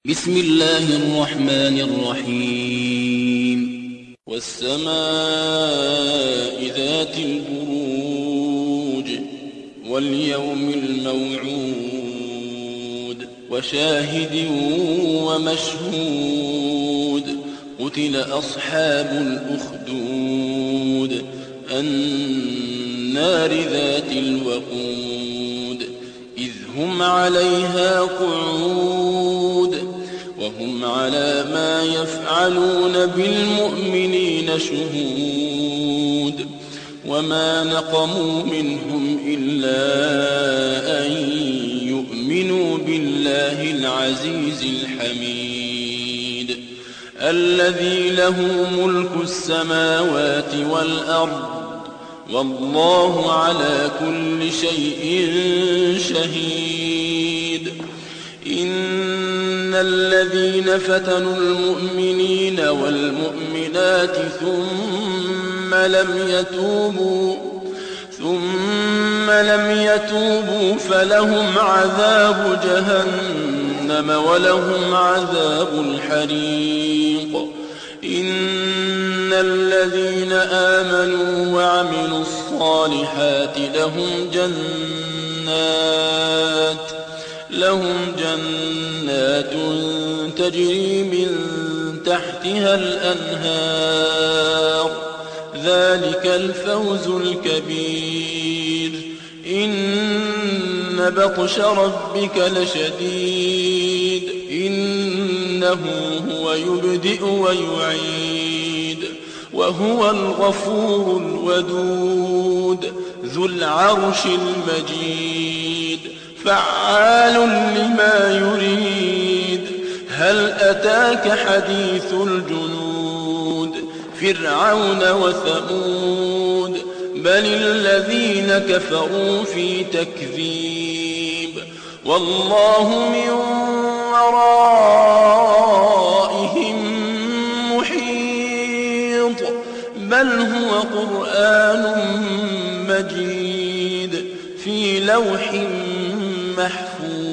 بسم الله الرحمن الرحيم والسماء ذات البروج واليوم الموعود وشاهد ومشهود قتل أصحاب الأخدود النار ذات الوقود إذ هم عليها قعود وهم على ما يفعلون بالمؤمنين شهود وما نقموا منهم إلا أن يؤمنوا بالله العزيز الحميد الذي له ملك السماوات والأرض والله على كل شيء شهيد إن الذين فتنوا المؤمنين والمؤمنات ثم لم يتوبوا فلهم عذاب جهنم ولهم عذاب الحريق إن الذين آمنوا وعملوا الصالحات لهم جنات تجري من تحتها الأنهار ذلك الفوز الكبير إن بطش ربك لشديد إنه هو يبدئ ويعيد وهو الغفور الودود ذو العرش المجيد فعال لما يريد هل أتاك حديث الجنود فرعون وثمود بل الذين كفروا في تكذيب والله من ورائهم محيط بل هو قرآن مجيد في لوح محفوظ